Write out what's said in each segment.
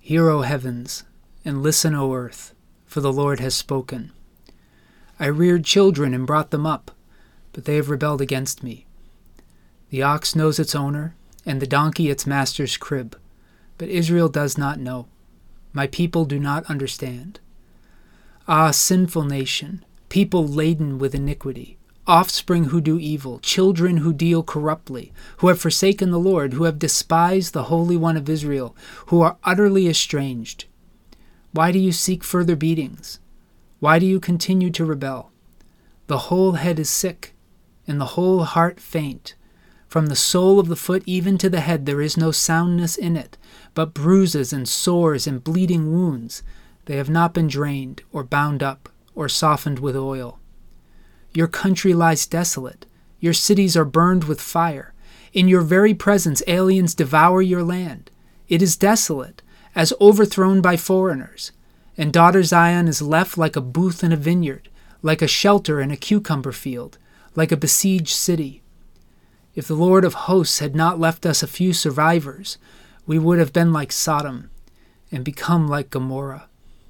Hear, O heavens, and listen, O earth, for the Lord has spoken. I reared children and brought them up, but they have rebelled against me. The ox knows its owner, and the donkey its master's crib, but Israel does not know. My people do not understand. Ah, sinful nation, people laden with iniquity, offspring who do evil, children who deal corruptly, who have forsaken the Lord, who have despised the Holy One of Israel, who are utterly estranged. Why do you seek further beatings? Why do you continue to rebel? The whole head is sick, and the whole heart faint. From the sole of the foot even to the head there is no soundness in it, but bruises and sores and bleeding wounds. They have not been drained, or bound up, or softened with oil. Your country lies desolate. Your cities are burned with fire. In your very presence aliens devour your land. It is desolate, as overthrown by foreigners. And daughter Zion is left like a booth in a vineyard, like a shelter in a cucumber field, like a besieged city. If the Lord of hosts had not left us a few survivors, we would have been like Sodom and become like Gomorrah.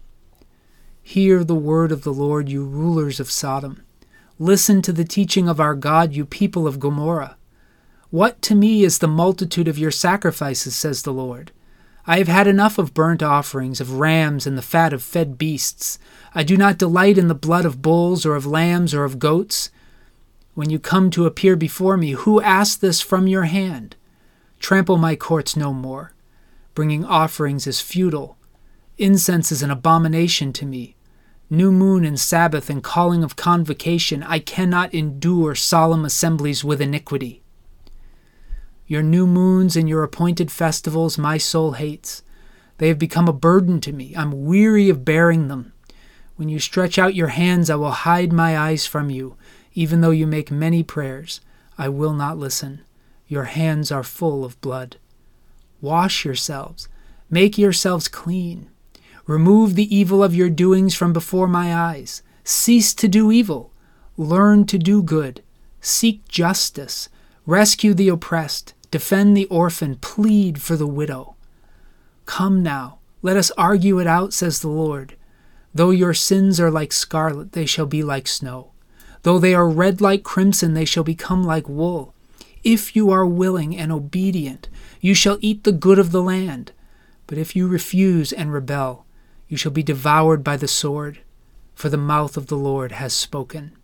Hear the word of the Lord, you rulers of Sodom. Listen to the teaching of our God, you people of Gomorrah. What to me is the multitude of your sacrifices, says the Lord. I have had enough of burnt offerings, of rams and the fat of fed beasts. I do not delight in the blood of bulls or of lambs or of goats. When you come to appear before me, who asked this from your hand? Trample my courts no more. Bringing offerings is futile. Incense is an abomination to me. New moon and Sabbath and calling of convocation, I cannot endure solemn assemblies with iniquity. Your new moons and your appointed festivals my soul hates. They have become a burden to me. I'm weary of bearing them. When you stretch out your hands, I will hide my eyes from you. Even though you make many prayers, I will not listen. Your hands are full of blood. Wash yourselves. Make yourselves clean. Remove the evil of your doings from before my eyes. Cease to do evil. Learn to do good. Seek justice. Rescue the oppressed. Defend the orphan. Plead for the widow. Come now, let us argue it out, says the Lord. Though your sins are like scarlet, they shall be like snow. Though they are red like crimson, they shall become like wool. If you are willing and obedient, you shall eat the good of the land. But if you refuse and rebel, you shall be devoured by the sword, for the mouth of the Lord has spoken.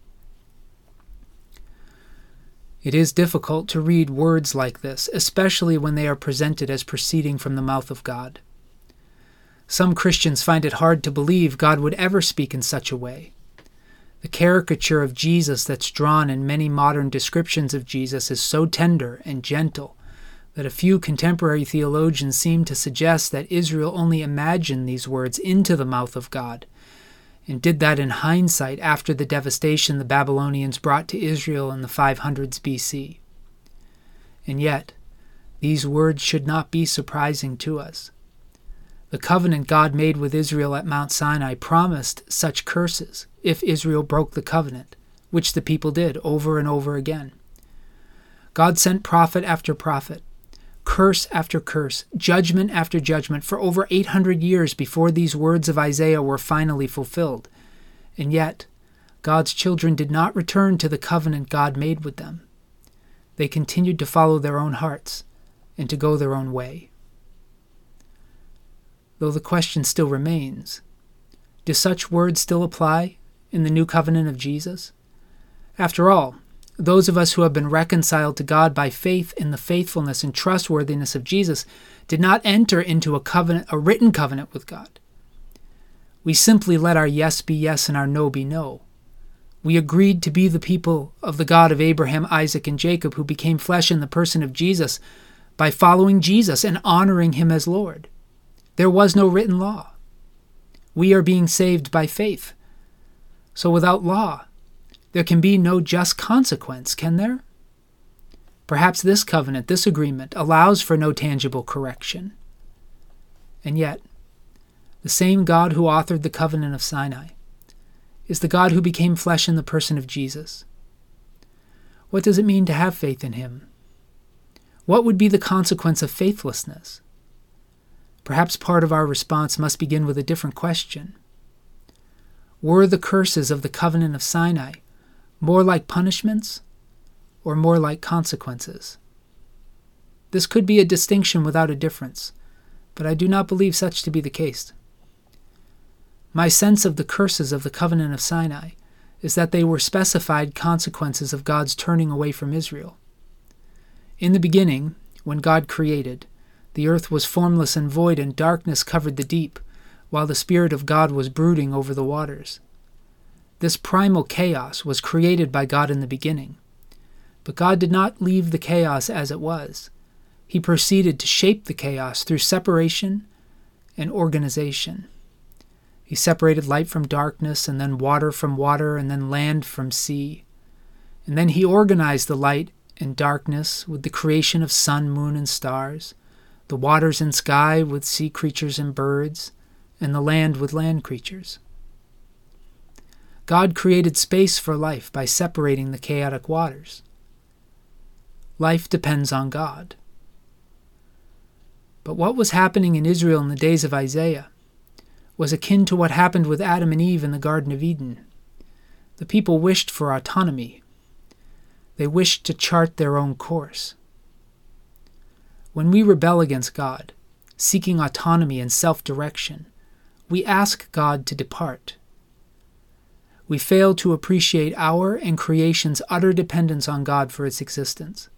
It is difficult to read words like this, especially when they are presented as proceeding from the mouth of God. Some Christians find it hard to believe God would ever speak in such a way. The caricature of Jesus that's drawn in many modern descriptions of Jesus is so tender and gentle that a few contemporary theologians seem to suggest that Israel only imagined these words into the mouth of God, and did that in hindsight after the devastation the Babylonians brought to Israel in the 500s BC. And yet, these words should not be surprising to us. The covenant God made with Israel at Mount Sinai promised such curses if Israel broke the covenant, which the people did over and over again. God sent prophet after prophet, curse after curse, judgment after judgment for over 800 years before these words of Isaiah were finally fulfilled. And yet, God's children did not return to the covenant God made with them. They continued to follow their own hearts and to go their own way. Though the question still remains, do such words still apply in the new covenant of Jesus? After all, those of us who have been reconciled to God by faith in the faithfulness and trustworthiness of Jesus did not enter into a written covenant with God. We simply let our yes be yes and our no be no. We agreed to be the people of the God of Abraham, Isaac, and Jacob, who became flesh in the person of Jesus by following Jesus and honoring him as Lord. There was no written law. We are being saved by faith. So without law, there can be no just consequence, can there? Perhaps this covenant, this agreement, allows for no tangible correction. And yet, the same God who authored the covenant of Sinai is the God who became flesh in the person of Jesus. What does it mean to have faith in him? What would be the consequence of faithlessness? Perhaps part of our response must begin with a different question. Were the curses of the covenant of Sinai more like punishments or more like consequences? This could be a distinction without a difference, but I do not believe such to be the case. My sense of the curses of the covenant of Sinai is that they were specified consequences of God's turning away from Israel. In the beginning, when God created, the earth was formless and void, and darkness covered the deep, while the Spirit of God was brooding over the waters. This primal chaos was created by God in the beginning. But God did not leave the chaos as it was. He proceeded to shape the chaos through separation and organization. He separated light from darkness, and then water from water, and then land from sea. And then he organized the light and darkness with the creation of sun, moon, and stars, the waters and sky with sea creatures and birds, and the land with land creatures. God created space for life by separating the chaotic waters. Life depends on God. But what was happening in Israel in the days of Isaiah was akin to what happened with Adam and Eve in the Garden of Eden. The people wished for autonomy. They wished to chart their own course. When we rebel against God, seeking autonomy and self-direction, we ask God to depart. We fail to appreciate our and creation's utter dependence on God for its existence.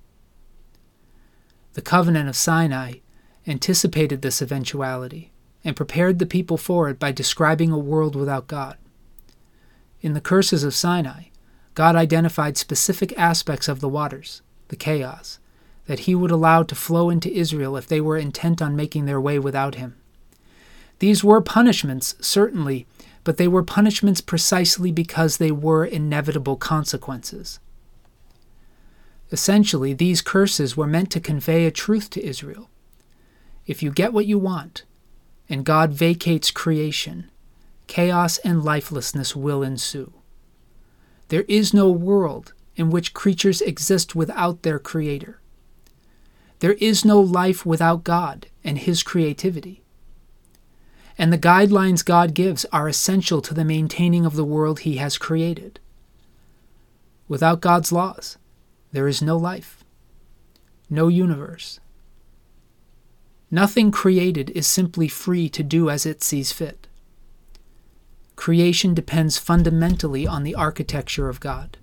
The covenant of Sinai anticipated this eventuality and prepared the people for it by describing a world without God. In the curses of Sinai, God identified specific aspects of the waters, the chaos, that he would allow to flow into Israel if they were intent on making their way without him. These were punishments, certainly, but they were punishments precisely because they were inevitable consequences. Essentially, these curses were meant to convey a truth to Israel. If you get what you want, and God vacates creation, chaos and lifelessness will ensue. There is no world in which creatures exist without their Creator. There is no life without God and His creativity. And the guidelines God gives are essential to the maintaining of the world He has created. Without God's laws, there is no life, no universe. Nothing created is simply free to do as it sees fit. Creation depends fundamentally on the architecture of God.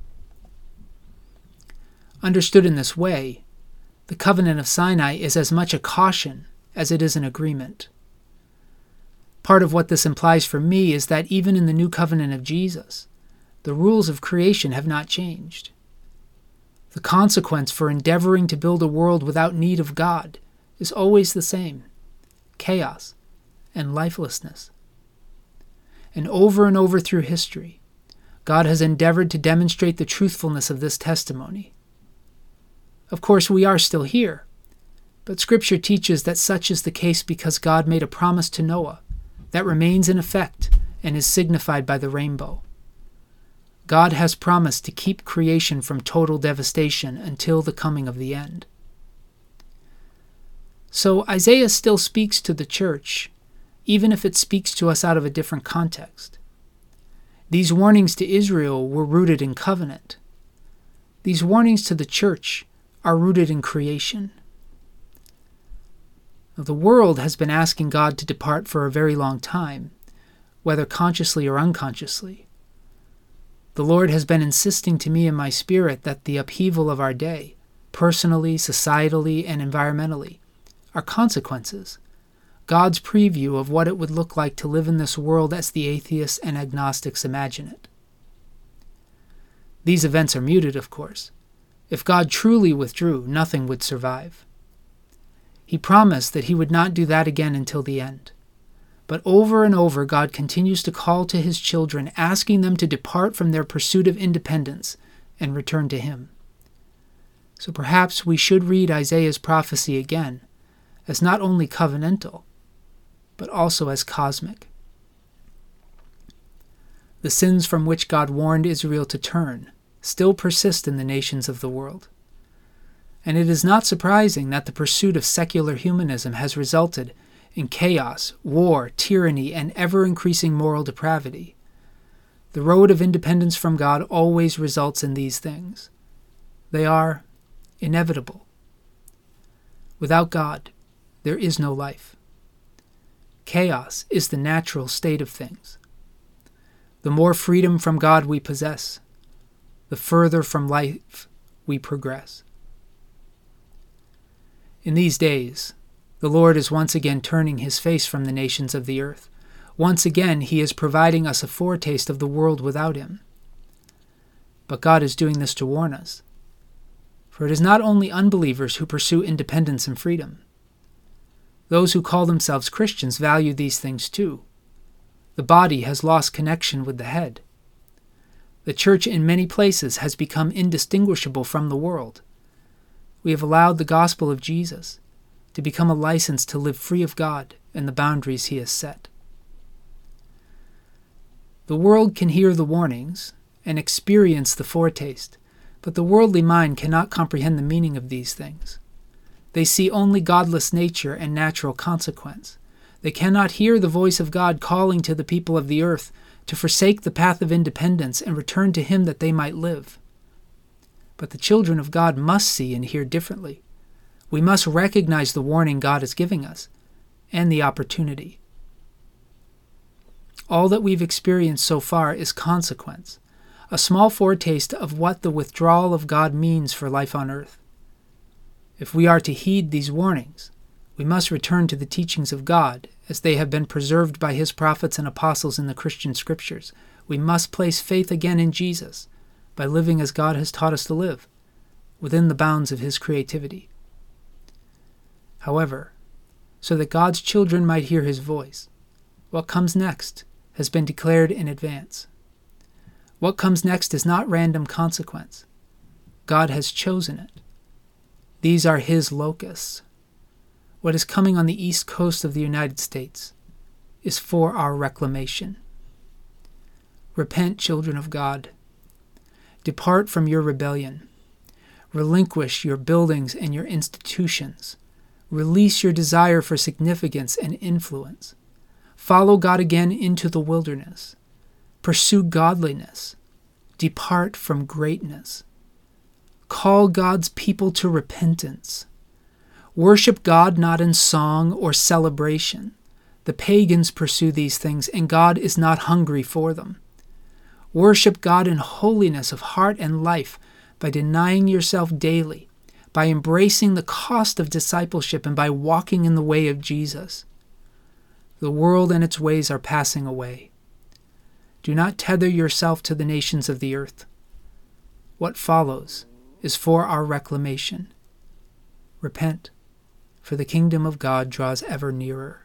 Understood in this way, the covenant of Sinai is as much a caution as it is an agreement. Part of what this implies for me is that even in the new covenant of Jesus, the rules of creation have not changed. The consequence for endeavoring to build a world without need of God is always the same: chaos and lifelessness. And over through history, God has endeavored to demonstrate the truthfulness of this testimony. Of course, we are still here, but Scripture teaches that such is the case because God made a promise to Noah that remains in effect and is signified by the rainbow. God has promised to keep creation from total devastation until the coming of the end. So Isaiah still speaks to the church, even if it speaks to us out of a different context. These warnings to Israel were rooted in covenant. These warnings to the church are rooted in creation. The world has been asking God to depart for a very long time, whether consciously or unconsciously. The Lord has been insisting to me in my spirit that the upheaval of our day, personally, societally, and environmentally, are consequences, God's preview of what it would look like to live in this world as the atheists and agnostics imagine it. These events are muted, of course. If God truly withdrew, nothing would survive. He promised that He would not do that again until the end. But over and over, God continues to call to His children, asking them to depart from their pursuit of independence and return to Him. So perhaps we should read Isaiah's prophecy again as not only covenantal, but also as cosmic. The sins from which God warned Israel to turn still persist in the nations of the world. And it is not surprising that the pursuit of secular humanism has resulted in chaos, war, tyranny, and ever-increasing moral depravity. The road of independence from God always results in these things. They are inevitable. Without God, there is no life. Chaos is the natural state of things. The more freedom from God we possess, the further from life we progress. In these days, the Lord is once again turning his face from the nations of the earth. Once again, he is providing us a foretaste of the world without him. But God is doing this to warn us. For it is not only unbelievers who pursue independence and freedom. Those who call themselves Christians value these things too. The body has lost connection with the head. The church in many places has become indistinguishable from the world. We have allowed the gospel of Jesus to become a license to live free of God and the boundaries he has set. The world can hear the warnings and experience the foretaste, but the worldly mind cannot comprehend the meaning of these things. They see only godless nature and natural consequence. They cannot hear the voice of God calling to the people of the earth to forsake the path of independence and return to him that they might live. But the children of God must see and hear differently. We must recognize the warning God is giving us and the opportunity. All that we've experienced so far is consequence, a small foretaste of what the withdrawal of God means for life on earth. If we are to heed these warnings, we must return to the teachings of God as they have been preserved by his prophets and apostles in the Christian scriptures. We must place faith again in Jesus by living as God has taught us to live, within the bounds of his creativity. However, so that God's children might hear his voice, what comes next has been declared in advance. What comes next is not random consequence. God has chosen it. These are his locusts. What is coming on the east coast of the United States is for our reclamation. Repent, children of God. Depart from your rebellion. Relinquish your buildings and your institutions. Release your desire for significance and influence. Follow God again into the wilderness. Pursue godliness. Depart from greatness. Call God's people to repentance. Worship God not in song or celebration. The pagans pursue these things, and God is not hungry for them. Worship God in holiness of heart and life by denying yourself daily, by embracing the cost of discipleship, and by walking in the way of Jesus. The world and its ways are passing away. Do not tether yourself to the nations of the earth. What follows is for our reclamation. Repent, for the kingdom of God draws ever nearer.